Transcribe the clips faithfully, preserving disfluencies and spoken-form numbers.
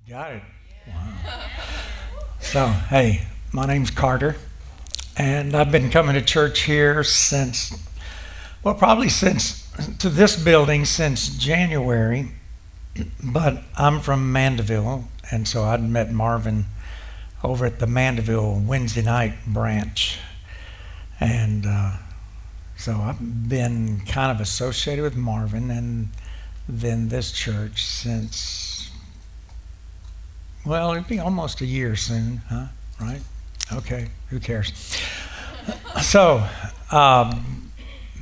Got it. Wow. So, hey, my name's Carter, and I've been coming to church here since, well, probably since, to this building since January, but I'm from Mandeville, and so I'd met Marvin over at the Mandeville Wednesday night branch. And uh, so I've been kind of associated with Marvin and then this church since, well, it'll be almost a year soon, huh? Right? Okay, who cares? So, um,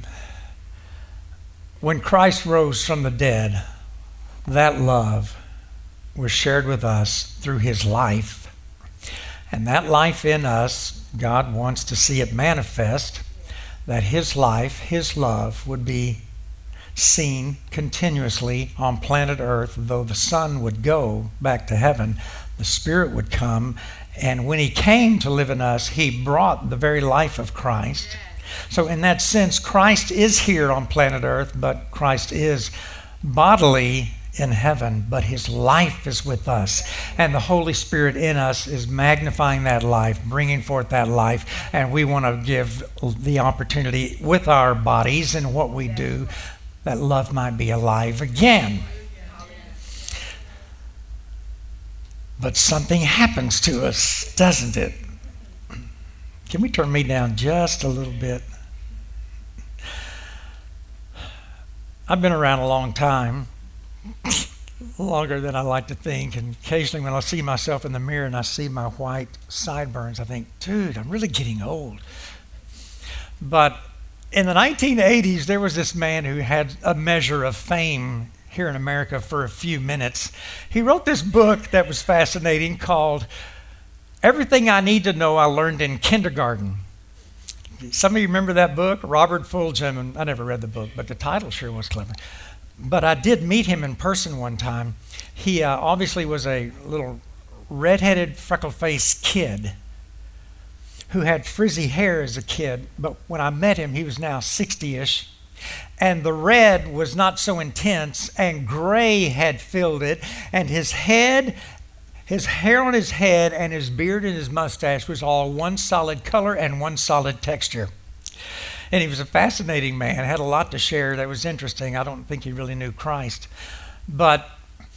when Christ rose from the dead, that love was shared with us through his life. And that life in us, God wants to see it manifest, that his life, his love would be seen continuously on planet Earth. Though the Son would go back to heaven, the Spirit would come, and when he came to live in us, he brought the very life of Christ. So in that sense, Christ is here on planet Earth, but Christ is bodily in heaven, but his life is with us, and the Holy Spirit in us is magnifying that life, bringing forth that life, and we want to give the opportunity with our bodies and what we do that love might be alive again. But something happens to us, doesn't it? Can we turn me down just a little bit? I've been around a long time, longer than I like to think, and occasionally when I see myself in the mirror and I see my white sideburns, I think, dude, I'm really getting old. But in the nineteen eighties, there was this man who had a measure of fame here in America for a few minutes. He wrote this book that was fascinating called Everything I Need to Know I Learned in Kindergarten. Some of you remember that book? Robert Fulghum, and I never read the book, but the title sure was clever. But I did meet him in person one time. He uh, obviously was a little red-headed, freckle-faced kid who had frizzy hair as a kid, but when I met him, he was now sixty-ish, and the red was not so intense, and gray had filled it, and his head, his hair on his head, and his beard and his mustache was all one solid color and one solid texture. And he was a fascinating man, had a lot to share that was interesting. I don't think he really knew Christ. But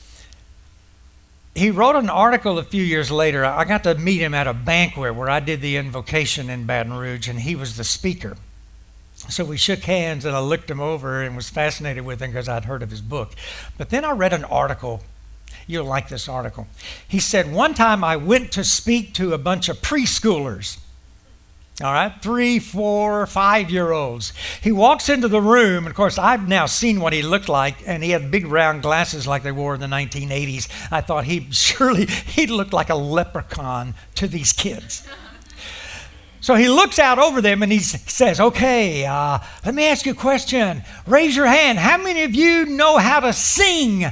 he wrote an article a few years later. I got to meet him at a banquet where I did the invocation in Baton Rouge, and he was the speaker. So we shook hands, and I looked him over and was fascinated with him because I'd heard of his book. But then I read an article. You'll like this article. He said, one time I went to speak to a bunch of preschoolers. All right, three, four, five-year-olds. He walks into the room, and of course, I've now seen what he looked like, and he had big round glasses like they wore in the nineteen eighties. I thought he surely he'd look like a leprechaun to these kids. So he looks out over them and he says, okay, uh, let me ask you a question. Raise your hand. How many of you know how to sing?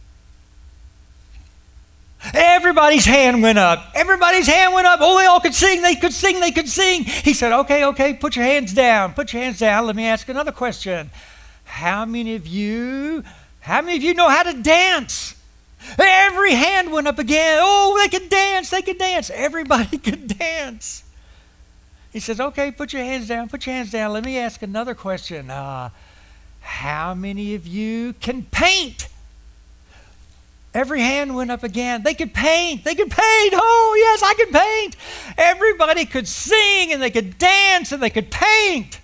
Everybody's hand went up. Everybody's hand went up. Oh, they all could sing. They could sing. They could sing. He said, okay, okay, put your hands down. Put your hands down. Let me ask another question. How many of you, how many of you know how to dance? Every hand went up again. Oh, they could dance. They could dance. Everybody could dance. He says, okay, put your hands down. Put your hands down. Let me ask another question. Uh, how many of you can paint? Every hand went up again. They could paint. They could paint. Oh, yes, I could paint. Everybody could sing, and they could dance, and they could paint.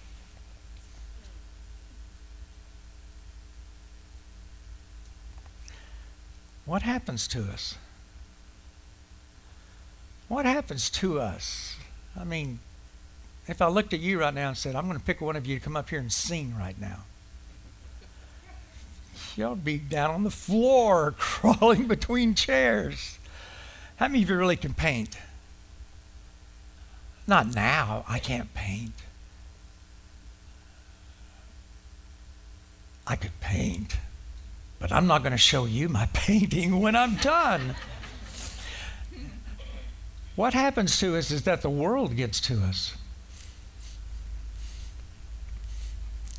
What happens to us? What happens to us? I mean, if I looked at you right now and said, I'm going to pick one of you to come up here and sing right now, y'all be down on the floor, crawling between chairs. How many of you really can paint? Not now. I can't paint. I could paint, but I'm not going to show you my painting when I'm done. What happens to us is that the world gets to us.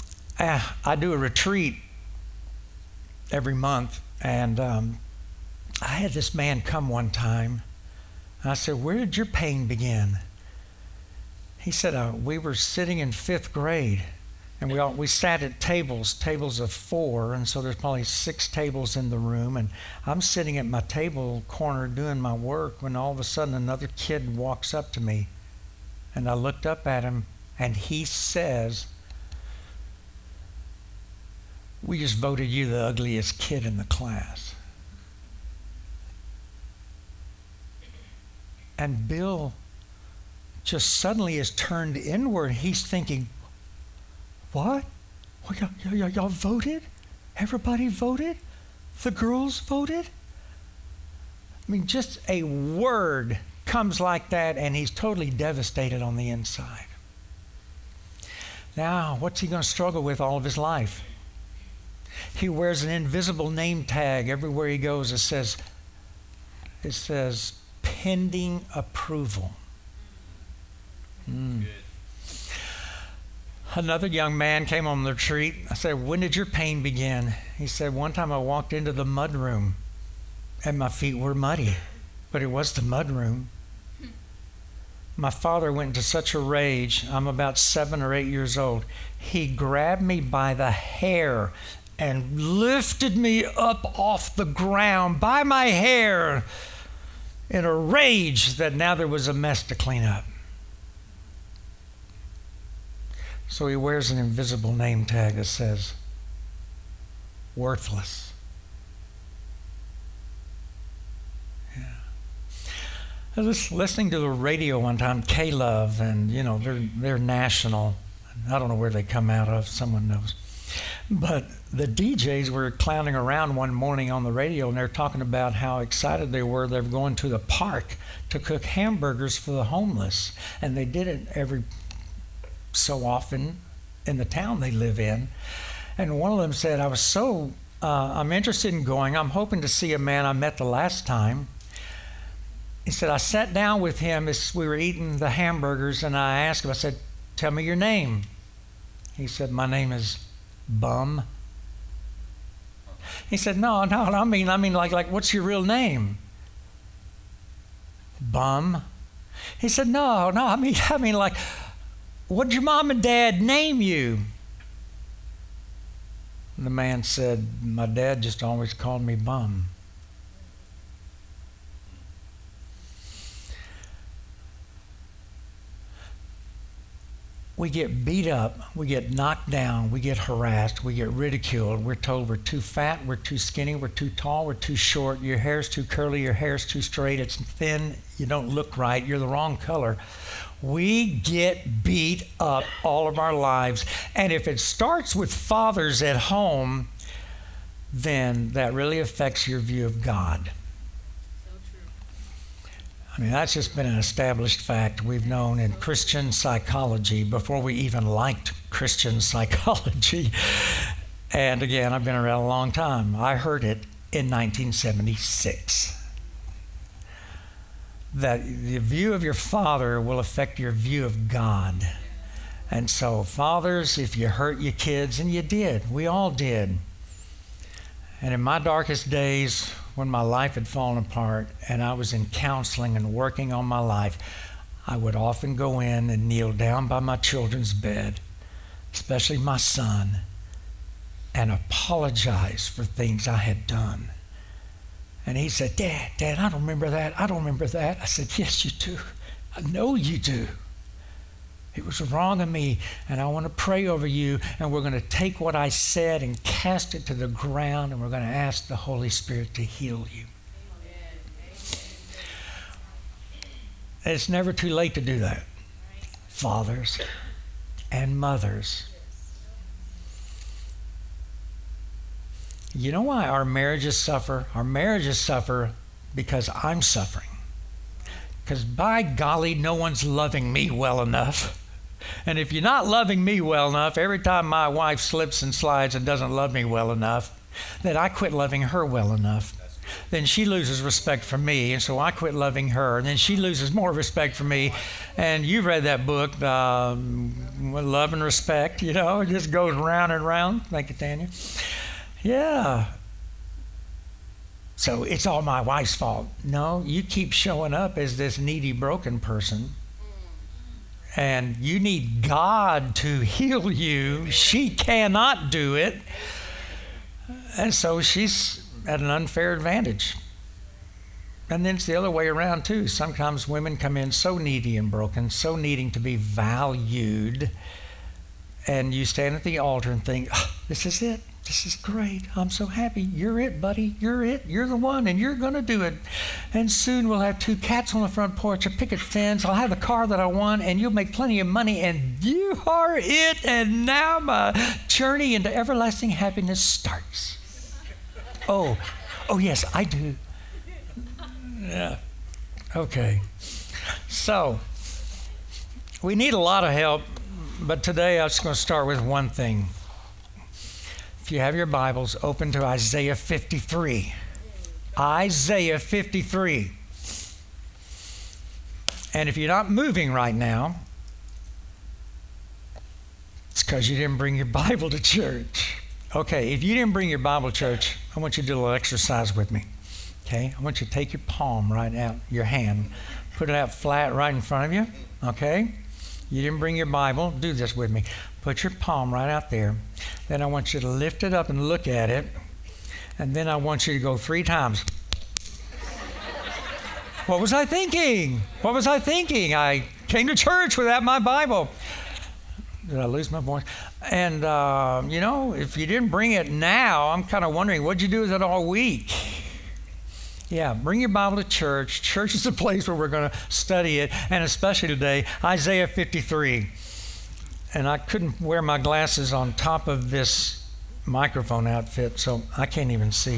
Uh, I do a retreat every month, and um, I had this man come one time. And I said, where did your pain begin? He said, uh, we were sitting in fifth grade. And we all, we sat at tables, tables of four, and so there's probably six tables in the room. And I'm sitting at my table corner doing my work when all of a sudden another kid walks up to me. And I looked up at him, and he says, we just voted you the ugliest kid in the class. And Bill just suddenly is turned inward. He's thinking, what? Well, y'all, y'all, y'all voted? Everybody voted? The girls voted? I mean, just a word comes like that, and he's totally devastated on the inside. Now, what's he going to struggle with all of his life? He wears an invisible name tag everywhere he goes. It says, it says, pending approval. Mm. Another young man came on the retreat. I said, when did your pain begin? He said, one time I walked into the mud room and my feet were muddy, but it was the mud room. My father went into such a rage. I'm about seven or eight years old. He grabbed me by the hair and lifted me up off the ground by my hair in a rage that now there was a mess to clean up. So he wears an invisible name tag that says, worthless. Yeah. I was listening to the radio one time, K-Love, and you know, they're they're national. I don't know where they come out of, someone knows. But the D Js were clowning around one morning on the radio, and they're talking about how excited they were. They were going to the park to cook hamburgers for the homeless. And they did it every so often in the town they live in. And one of them said, I was so, uh, I'm interested in going. I'm hoping to see a man I met the last time. He said, I sat down with him as we were eating the hamburgers, and I asked him, I said, tell me your name. He said, my name is Bum. He said, no, no, I mean, I mean, like, like, what's your real name? Bum. He said, no, no, I mean, I mean, like, what did your mom and dad name you? And the man said, my dad just always called me Bum. We get beat up, we get knocked down, we get harassed, we get ridiculed. We're told we're too fat, we're too skinny, we're too tall, we're too short, your hair's too curly, your hair's too straight, it's thin, you don't look right, you're the wrong color. We get beat up all of our lives. And if it starts with fathers at home, then that really affects your view of God. I mean, that's just been an established fact we've known in Christian psychology before we even liked Christian psychology. And again, I've been around a long time. I heard it in nineteen seventy-six. That the view of your father will affect your view of God. And so, fathers, if you hurt your kids, and you did, we all did. And in my darkest days, when my life had fallen apart and I was in counseling and working on my life, I would often go in and kneel down by my children's bed, especially my son, and apologize for things I had done. And he said, Dad, Dad, I don't remember that. I don't remember that. I said, yes, you do. I know you do. It was wrong of me, and I want to pray over you, and we're going to take what I said and cast it to the ground, and we're going to ask the Holy Spirit to heal you. It's never too late to do that. Fathers and mothers. You know why our marriages suffer? Our marriages suffer because I'm suffering. Because by golly, no one's loving me well enough. And if you're not loving me well enough, every time my wife slips and slides and doesn't love me well enough, then I quit loving her well enough. Then she loses respect for me, and so I quit loving her. And then she loses more respect for me. And you've read that book, um, Love and Respect, you know, it just goes round and round. Thank you, Tanya. Yeah. So it's all my wife's fault. No, you keep showing up as this needy, broken person. And you need God to heal you. She cannot do it. And so she's at an unfair advantage. And then it's the other way around too. Sometimes women come in so needy and broken, so needing to be valued. And you stand at the altar and think, oh, this is it. This is great. I'm so happy. You're it, buddy. You're it. You're the one, and you're going to do it. And soon we'll have two cats on the front porch, a picket fence. I'll have the car that I want, and you'll make plenty of money, and you are it. And now my journey into everlasting happiness starts. Oh, oh yes, I do. Yeah. Okay. So we need a lot of help, but today I'm just going to start with one thing. If you have your Bibles, open to Isaiah fifty-three. Isaiah fifty-three. And if you're not moving right now, it's because you didn't bring your Bible to church. Okay, if you didn't bring your Bible to church, I want you to do a little exercise with me. Okay, I want you to take your palm right out, your hand, put it out flat right in front of you. Okay, you didn't bring your Bible, do this with me. Put your palm right out there. Then I want you to lift it up and look at it. And then I want you to go three times. What was I thinking? What was I thinking? I came to church without my Bible. Did I lose my voice? And, uh, you know, if you didn't bring it now, I'm kind of wondering, what'd you do with it all week? Yeah, bring your Bible to church. Church is a place where we're going to study it, and especially today, Isaiah fifty-three. And I couldn't wear my glasses on top of this microphone outfit, so I can't even see.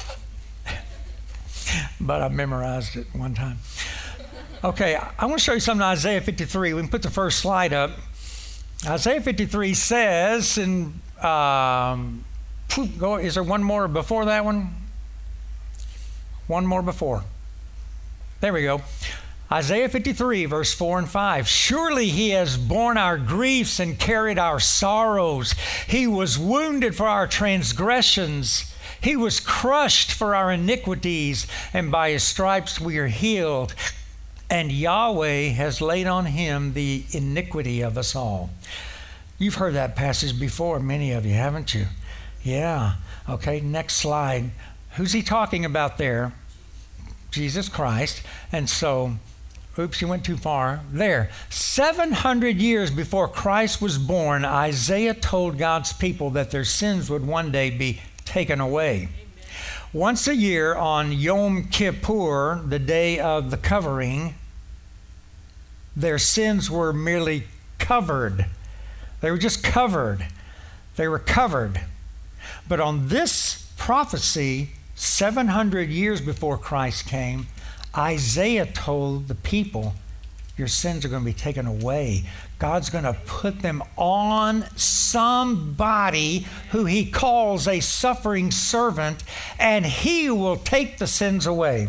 But I memorized it one time. Okay, I want to show you something in Isaiah fifty-three. We can put the first slide up. Isaiah fifty-three says, and um, go, is there one more before that one? One more before. There we go. Isaiah fifty-three, verse four and five. Surely he has borne our griefs and carried our sorrows. He was wounded for our transgressions. He was crushed for our iniquities, and by his stripes we are healed. And Yahweh has laid on him the iniquity of us all. You've heard that passage before, many of you, haven't you? Yeah. Okay, next slide. Who's he talking about there? Jesus Christ. And so, oops, you went too far. There. seven hundred years before Christ was born, Isaiah told God's people that their sins would one day be taken away. Amen. Once a year on Yom Kippur, the day of the covering, their sins were merely covered. They were just covered. They were covered. But on this prophecy, seven hundred years before Christ came, Isaiah told the people, your sins are going to be taken away. God's going to put them on somebody who he calls a suffering servant, and he will take the sins away.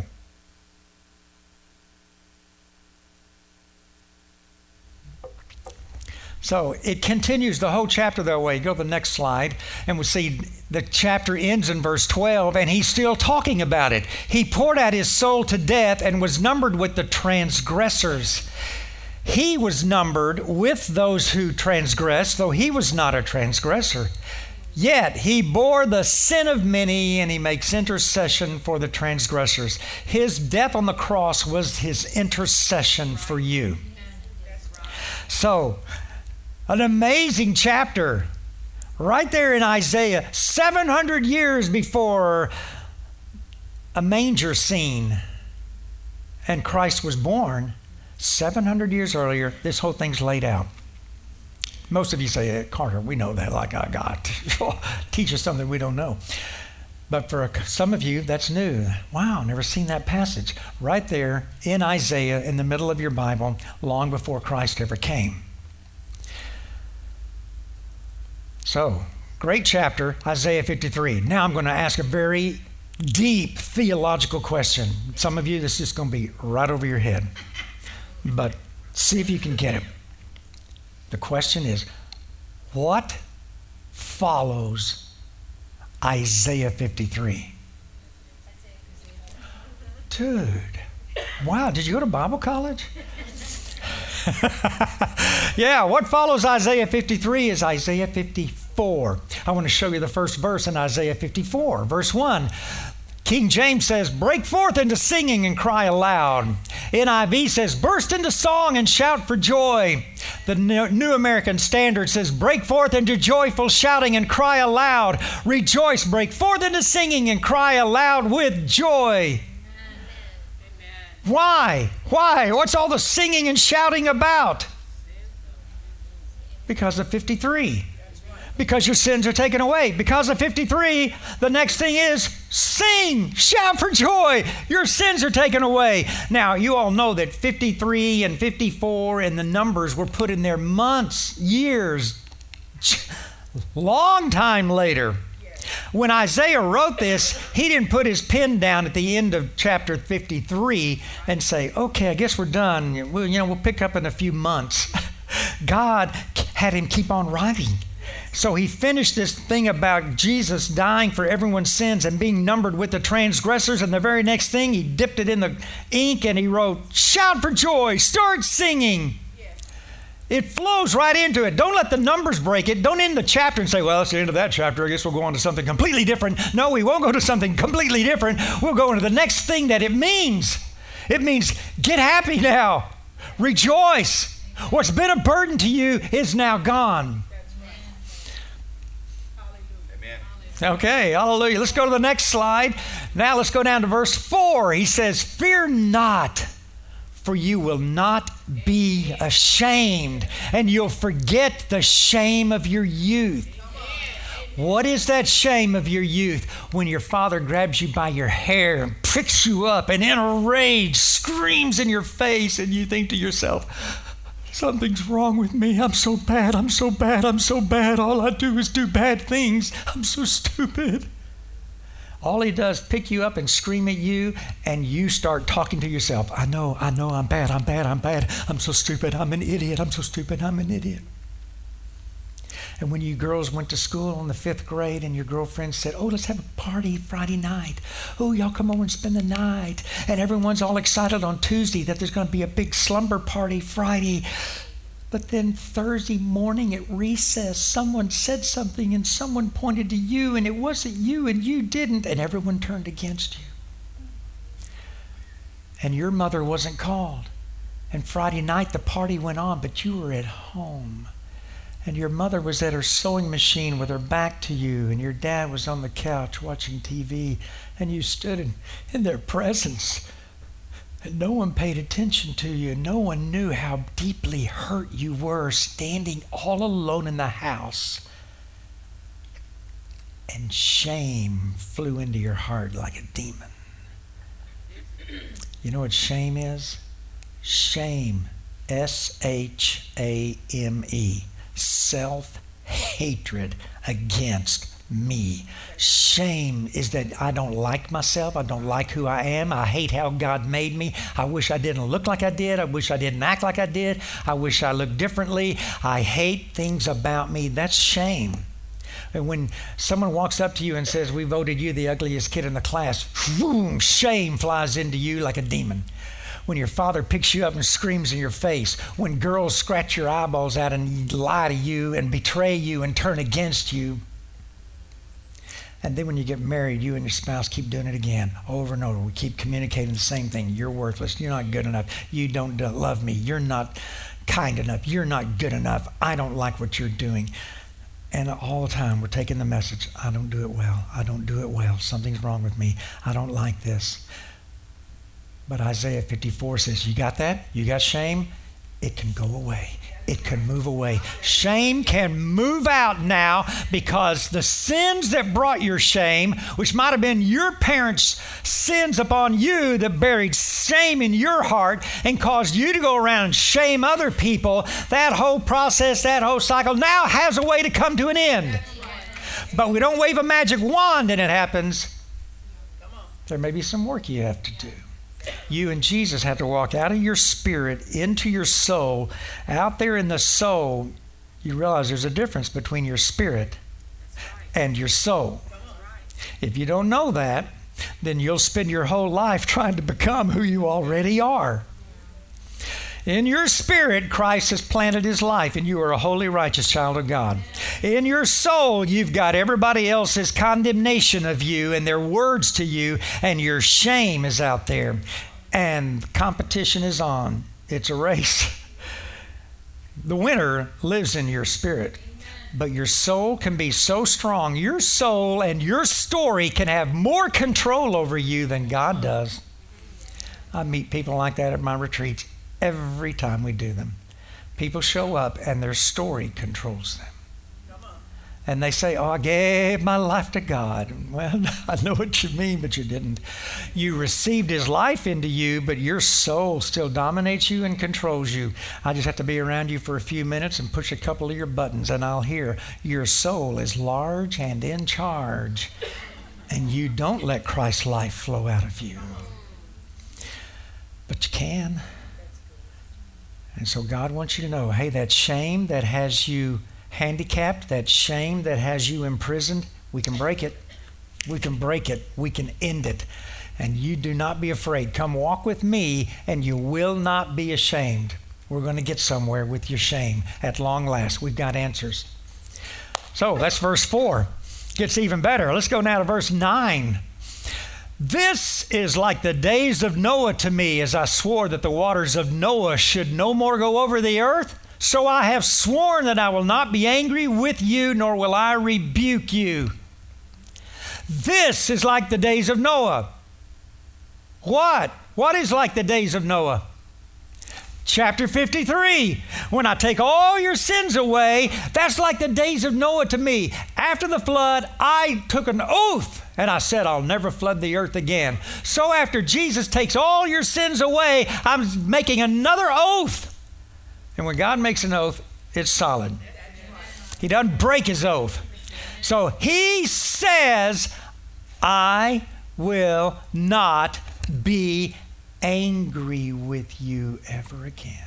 So it continues the whole chapter that way. Go to the next slide, and we'll see the chapter ends in verse twelve, and he's still talking about it. He poured out his soul to death and was numbered with the transgressors. He was numbered with those who transgressed, though he was not a transgressor. Yet he bore the sin of many, and he makes intercession for the transgressors. His death on the cross was his intercession for you. So, an amazing chapter right there in Isaiah, seven hundred years before a manger scene and Christ was born. seven hundred years earlier, this whole thing's laid out. Most of you say, Carter, we know that like I got. Teach us something we don't know. But for some of you, that's new. Wow, never seen that passage. Right there in Isaiah, in the middle of your Bible, long before Christ ever came. So, great chapter, Isaiah fifty-three. Now I'm going to ask a very deep theological question. Some of you, this is going to be right over your head. But see if you can get it. The question is, what follows Isaiah fifty-three? Dude, wow, did you go to Bible college? Yeah, what follows Isaiah fifty-three is Isaiah fifty-four. I want to show you the first verse in Isaiah fifty-four. Verse one, King James says, break forth into singing and cry aloud. N I V says, burst into song and shout for joy. The New American Standard says, break forth into joyful shouting and cry aloud. Rejoice, break forth into singing and cry aloud with joy. Why? Why? What's all the singing and shouting about? Because of fifty-three. Because your sins are taken away. Because of fifty-three, the next thing is sing, shout for joy. Your sins are taken away. Now, you all know that fifty-three and fifty-four and the numbers were put in there months, years, long time later. When Isaiah wrote this, he didn't put his pen down at the end of chapter fifty-three and say, okay, I guess we're done. We'll, you know, we'll pick up in a few months. God had him keep on writing. So he finished this thing about Jesus dying for everyone's sins and being numbered with the transgressors. And the very next thing, he dipped it in the ink and he wrote, shout for joy, start singing. It flows right into it. Don't let the numbers break it. Don't end the chapter and say, well, that's the end of that chapter. I guess we'll go on to something completely different. No, we won't go to something completely different. We'll go into the next thing that it means. It means get happy now. Rejoice. What's been a burden to you is now gone. Okay, hallelujah. Let's go to the next slide. Now let's go down to verse four. He says, fear not, for you will not be ashamed, and you'll forget the shame of your youth. What is that shame of your youth? When your father grabs you by your hair and pricks you up and in a rage screams in your face, and you think to yourself, something's wrong with me. I'm so bad. I'm so bad. I'm so bad. All I do is do bad things. I'm so stupid. All he does is pick you up and scream at you, and you start talking to yourself. I know, I know, I'm bad, I'm bad, I'm bad. I'm so stupid, I'm an idiot, I'm so stupid, I'm an idiot. And when you girls went to school in the fifth grade and your girlfriend said, oh, let's have a party Friday night. Oh, y'all come over and spend the night. And everyone's all excited on Tuesday that there's going to be a big slumber party Friday. But then Thursday morning at recess, someone said something and someone pointed to you and it wasn't you and you didn't, and everyone turned against you. And your mother wasn't called. And Friday night the party went on, but you were at home. And your mother was at her sewing machine with her back to you, and your dad was on the couch watching T V, and you stood in, in their presence. And no one paid attention to you. No one knew how deeply hurt you were standing all alone in the house. And shame flew into your heart like a demon. You know what shame is? Shame, S H A M E, self-hatred against me. Shame is that I don't like myself. I don't like who I am. I hate how God made me. I wish I didn't look like I did. I wish I didn't act like I did. I wish I looked differently. I hate things about me. That's shame. And when someone walks up to you and says, we voted you the ugliest kid in the class, boom, shame flies into you like a demon. When your father picks you up and screams in your face, when girls scratch your eyeballs out and lie to you and betray you and turn against you. And then when you get married, you and your spouse keep doing it again, over and over. We keep communicating the same thing. You're worthless. You're not good enough. You don't love me. You're not kind enough. You're not good enough. I don't like what you're doing. And all the time we're taking the message, I don't do it well. I don't do it well. Something's wrong with me. I don't like this. But Isaiah fifty-four says, you got that? You got shame? It can go away. It can move away. Shame can move out now because the sins that brought your shame, which might have been your parents' sins upon you that buried shame in your heart and caused you to go around and shame other people, that whole process, that whole cycle now has a way to come to an end. But we don't wave a magic wand and it happens. There may be some work you have to do. You and Jesus have to walk out of your spirit into your soul. Out there in the soul, you realize there's a difference between your spirit and your soul. If you don't know that, then you'll spend your whole life trying to become who you already are. In your spirit, Christ has planted his life, and you are a holy, righteous child of God. In your soul, you've got everybody else's condemnation of you and their words to you, and your shame is out there. And competition is on. It's a race. The winner lives in your spirit. But your soul can be so strong. Your soul and your story can have more control over you than God does. I meet people like that at my retreats. Every time we do them, people show up and their story controls them. And they say, oh, I gave my life to God. Well, I know what you mean, but you didn't. You received his life into you, but your soul still dominates you and controls you. I just have to be around you for a few minutes and push a couple of your buttons, and I'll hear your soul is large and in charge. And you don't let Christ's life flow out of you. But you can. And so God wants you to know, hey, that shame that has you handicapped, that shame that has you imprisoned, we can break it. We can break it. We can end it. And you do not be afraid. Come walk with me and you will not be ashamed. We're going to get somewhere with your shame at long last. We've got answers. So that's verse four. Gets even better. Let's go now to verse nine. This is like the days of Noah to me, as I swore that the waters of Noah should no more go over the earth. So I have sworn that I will not be angry with you, nor will I rebuke you. This is like the days of Noah. What? What is like the days of Noah? Chapter fifty-three, when I take all your sins away, that's like the days of Noah to me. After the flood, I took an oath and I said, I'll never flood the earth again. So after Jesus takes all your sins away, I'm making another oath. And when God makes an oath, it's solid. He doesn't break his oath. So he says, I will not be angry with you ever again.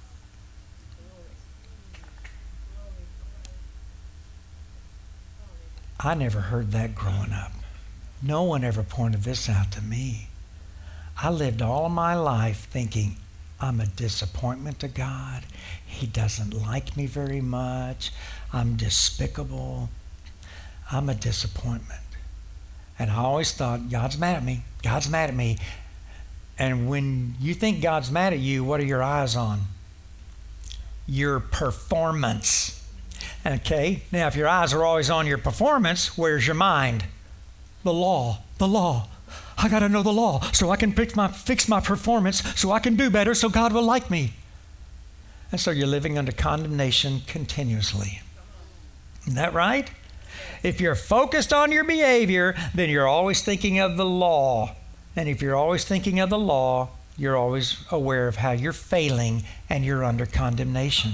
I never heard that growing up. No one ever pointed this out to me. I lived all of my life thinking, I'm a disappointment to God. He doesn't like me very much. I'm despicable. I'm a disappointment. And I always thought, God's mad at me. God's mad at me. And when you think God's mad at you, what are your eyes on? Your performance. Okay? Now, if your eyes are always on your performance, where's your mind? The law. The law. I got to know the law so I can fix my, fix my performance so I can do better so God will like me. And so you're living under condemnation continuously. Isn't that right? If you're focused on your behavior, then you're always thinking of the law. And if you're always thinking of the law, you're always aware of how you're failing and you're under condemnation.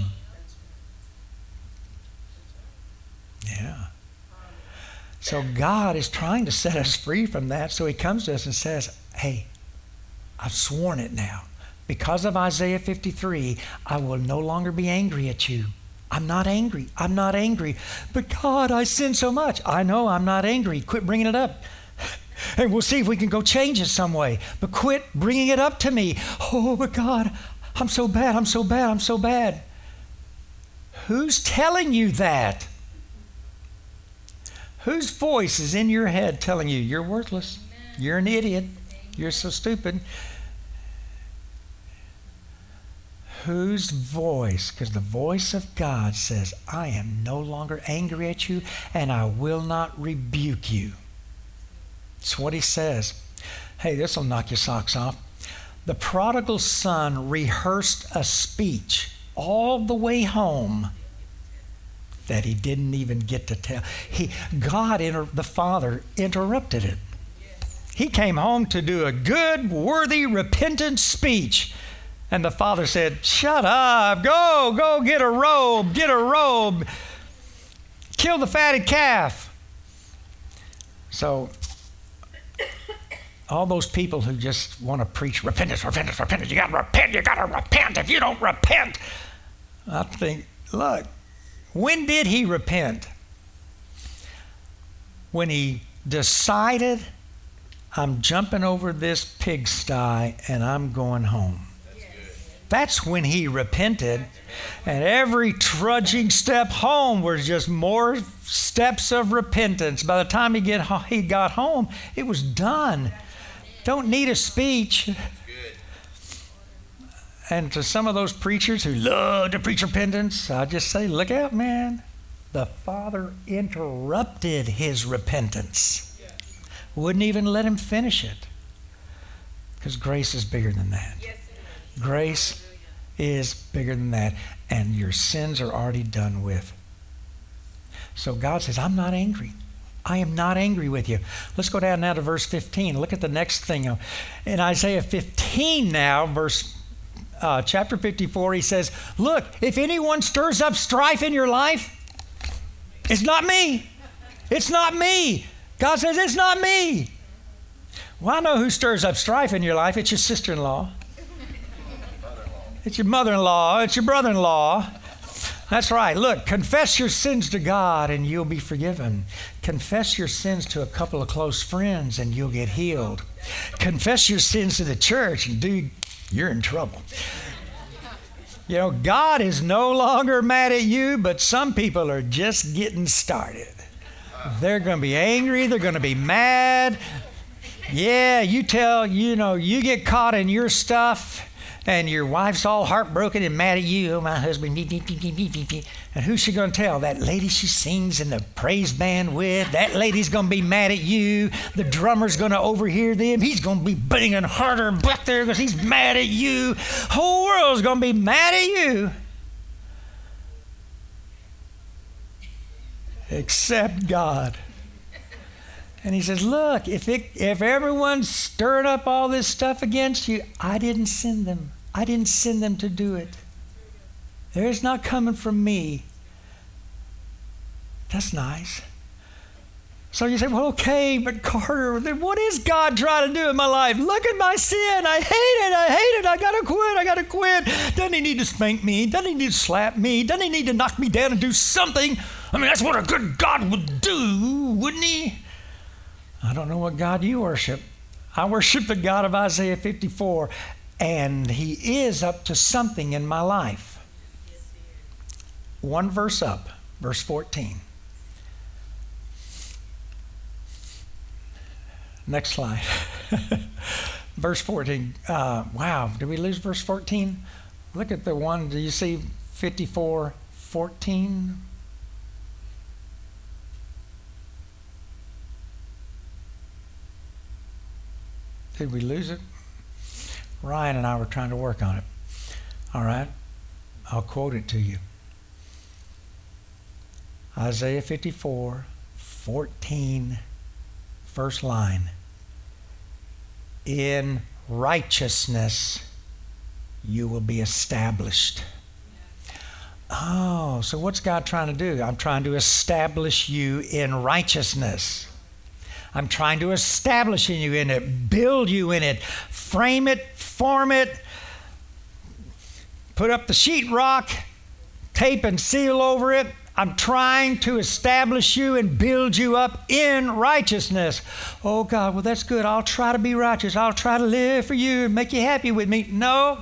Yeah. So God is trying to set us free from that. So he comes to us and says, hey, I've sworn it now. Because of Isaiah fifty-three, I will no longer be angry at you. I'm not angry. I'm not angry. But God, I sin so much. I know I'm not angry. Quit bringing it up. And we'll see if we can go change it some way. But quit bringing it up to me. Oh, but God, I'm so bad. I'm so bad. I'm so bad. Who's telling you that? Whose voice is in your head telling you you're worthless? You're an idiot. You're so stupid. Whose voice? Because the voice of God says, I am no longer angry at you and I will not rebuke you. It's what he says. Hey, this will knock your socks off. The prodigal son rehearsed a speech all the way home that he didn't even get to tell. He, God, inter, the Father, interrupted it. He came home to do a good, worthy, repentant speech. And the Father said, shut up, go, go get a robe, get a robe. Kill the fatted calf. So, all those people who just want to preach repentance, repentance, repentance, you got to repent, you got to repent. If you don't repent, I think, look, when did he repent? When he decided, I'm jumping over this pigsty and I'm going home. That's when he repented. And every trudging step home was just more steps of repentance. By the time he, get, he got home, it was done. Don't need a speech. And to some of those preachers who love to preach repentance, I just say, look out, man. The Father interrupted his repentance. Wouldn't even let him finish it. Because grace is bigger than that. Grace is bigger than that. And your sins are already done with. So God says, I'm not angry. I am not angry with you. Let's go down now to verse fifteen. Look at the next thing. In Isaiah fifteen now, verse uh, chapter fifty-four, he says, look, if anyone stirs up strife in your life, it's not me. It's not me. God says, it's not me. Well, I know who stirs up strife in your life. It's your sister-in-law. It's your mother-in-law. It's your brother-in-law. That's right. Look, confess your sins to God and you'll be forgiven. Confess your sins to a couple of close friends and you'll get healed. Confess your sins to the church and dude, you're in trouble. You know, God is no longer mad at you, but some people are just getting started. They're going to be angry. They're going to be mad. Yeah, you tell, you know, you get caught in your stuff and your wife's all heartbroken and mad at you. Oh, my husband, beep, beep, beep, beep, beep, beep, beep. And who's she going to tell? That lady she sings in the praise band with. That lady's going to be mad at you. The drummer's going to overhear them. He's going to be banging harder back there because he's mad at you. Whole world's going to be mad at you. Except God. And he says, look, if it, if everyone's stirring up all this stuff against you, I didn't send them. I didn't send them to do it. It's not coming from me. That's nice. So you say, well, okay, but Carter, then what is God trying to do in my life? Look at my sin. I hate it. I hate it. I got to quit. I got to quit. Doesn't he need to spank me? Doesn't he need to slap me? Doesn't he need to knock me down and do something? I mean, that's what a good God would do, wouldn't he? I don't know what God you worship. I worship the God of Isaiah fifty-four, and he is up to something in my life. One verse up, verse fourteen. Next slide. Verse fourteen. Uh, wow, did we lose verse fourteen? Look at the one, do you see fifty-four fourteen? Did we lose it? Ryan and I were trying to work on it. All right, I'll quote it to you. Isaiah fifty-four fourteen, first line. In righteousness you will be established. Oh, so what's God trying to do? I'm trying to establish you in righteousness. I'm trying to establish you in it, build you in it, frame it, form it, put up the sheetrock, tape and seal over it. I'm trying to establish you and build you up in righteousness. Oh, God, well, that's good. I'll try to be righteous. I'll try to live for you and make you happy with me. No.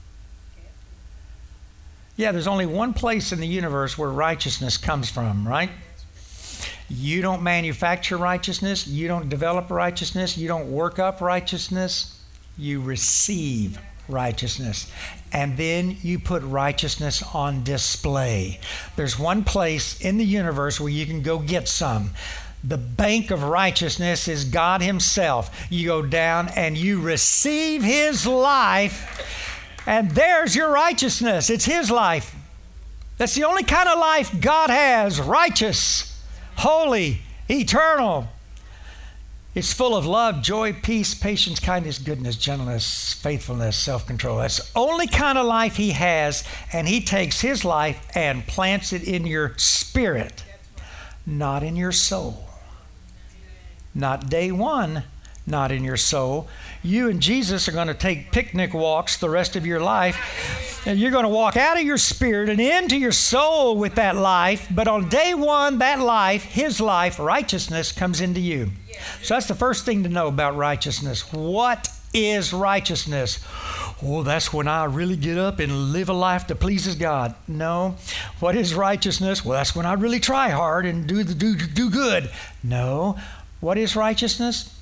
Yeah, there's only one place in the universe where righteousness comes from, right? You don't manufacture righteousness. You don't develop righteousness. You don't work up righteousness. You receive righteousness. And then you put righteousness on display. There's one place in the universe where you can go get some. The bank of righteousness is God himself. You go down and you receive his life, and there's your righteousness. It's his life. That's the only kind of life God has, righteous, holy, eternal. It's full of love, joy, peace, patience, kindness, goodness, gentleness, faithfulness, self-control. That's the only kind of life he has, and he takes his life and plants it in your spirit, not in your soul. Not day one, not in your soul. You and Jesus are going to take picnic walks the rest of your life, and you're going to walk out of your spirit and into your soul with that life. But on day one, that life, His life, righteousness, comes into you. So that's the first thing to know about righteousness. What is righteousness? Oh, that's when I really get up and live a life that pleases God. No. What is righteousness? Well, that's when I really try hard and do the do do good. No. What is righteousness?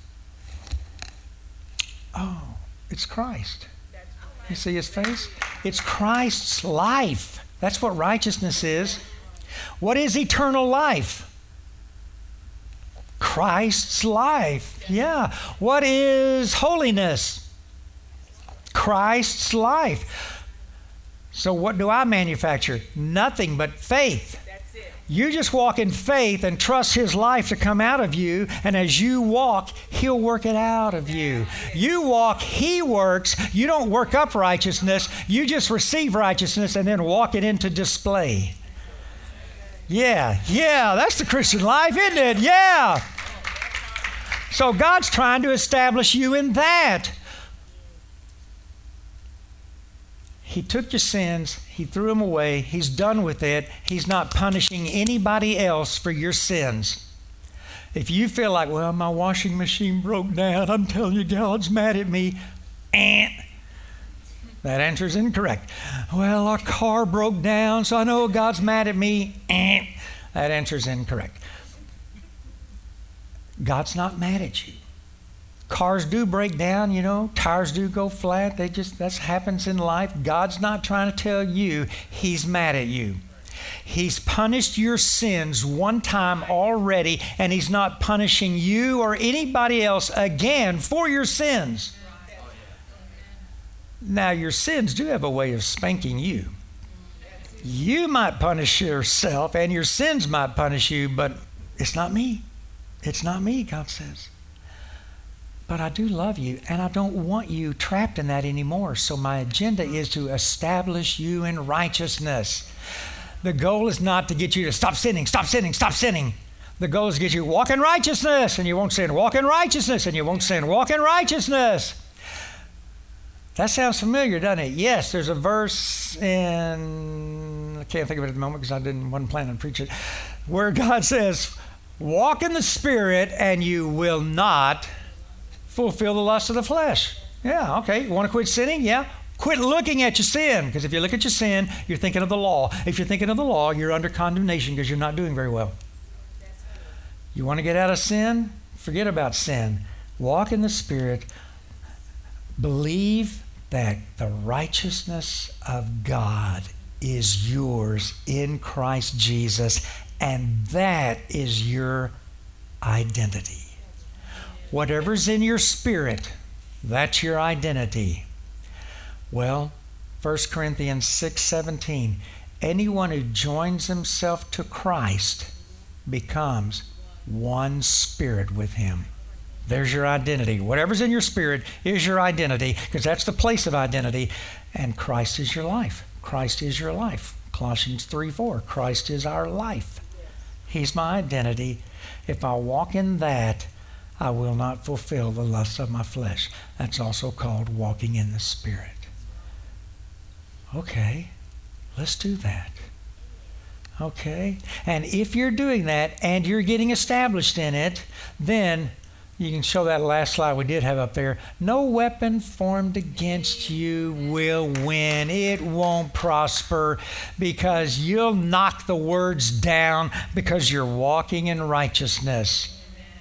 Oh, it's Christ. You see His face? It's Christ's life. That's what righteousness is. What is eternal life? Christ's life. Yeah. What is holiness? Christ's life. So what do I manufacture? Nothing but faith. That's it. You just walk in faith and trust His life to come out of you, and as you walk, He'll work it out of you. You walk, He works. You don't work up righteousness. You just receive righteousness and then walk it into display. Yeah, yeah, that's the Christian life, isn't it? Yeah. So God's trying to establish you in that. He took your sins, He threw them away, He's done with it. He's not punishing anybody else for your sins. If you feel like, well, my washing machine broke down, I'm telling you, God's mad at me, eh. That answer is incorrect. Well, our car broke down, so I know God's mad at me, eh. That answer is incorrect. God's not mad at you. Cars do break down, you know, tires do go flat. They just, that happens in life. God's not trying to tell you He's mad at you. He's punished your sins one time already, and He's not punishing you or anybody else again for your sins. Now, your sins do have a way of spanking you. You might punish yourself, and your sins might punish you, but it's not me. It's not me, God says. But I do love you, and I don't want you trapped in that anymore. So my agenda is to establish you in righteousness. The goal is not to get you to stop sinning, stop sinning, stop sinning. The goal is to get you to walk in righteousness, and you won't sin. Walk in righteousness, and you won't sin. Walk in righteousness. That sounds familiar, doesn't it? Yes, there's a verse in, I can't think of it at the moment because I didn't wasn't planning to preach it, where God says, walk in the Spirit, and you will not fulfill the lust of the flesh. Yeah, okay. You want to quit sinning? Yeah. Quit looking at your sin, because if you look at your sin, you're thinking of the law. If you're thinking of the law, you're under condemnation because you're not doing very well. You want to get out of sin? Forget about sin. Walk in the Spirit. Believe that the righteousness of God is yours in Christ Jesus, and that is your identity. Whatever's in your spirit, that's your identity. Well, First Corinthians six seventeen, anyone who joins himself to Christ becomes one spirit with Him. There's your identity. Whatever's in your spirit is your identity, because that's the place of identity, and Christ is your life. Christ is your life. Colossians three four, Christ is our life. He's my identity. If I walk in that, I will not fulfill the lusts of my flesh. That's also called walking in the Spirit. Okay, let's do that. Okay, and if you're doing that and you're getting established in it, then you can show that last slide we did have up there. No weapon formed against you will win. It won't prosper, because you'll knock the words down because you're walking in righteousness.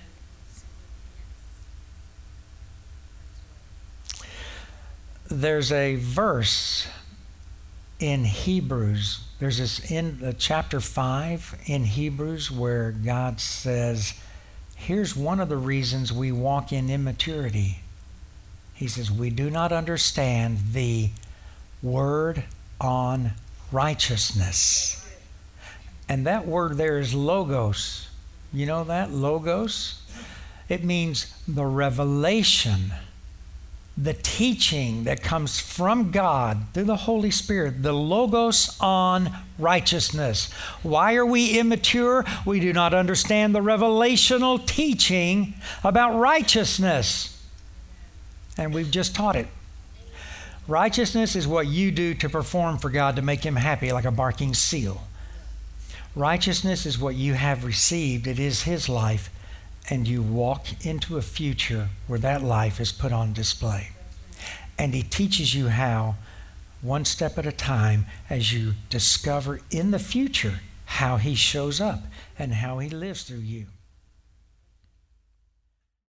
There's a verse in Hebrews. There's this in uh, chapter five in Hebrews where God says, here's one of the reasons we walk in immaturity. He says, we do not understand the word on righteousness. And that word there is logos. You know that? Logos? It means the revelation, the teaching that comes from God through the Holy Spirit, the Logos on righteousness. Why are we immature? We do not understand the revelational teaching about righteousness. And we've just taught it. Righteousness is what you do to perform for God to make Him happy, like a barking seal. Righteousness is what you have received. It is His life. And you walk into a future where that life is put on display. And He teaches you how, one step at a time, as you discover in the future how He shows up and how He lives through you.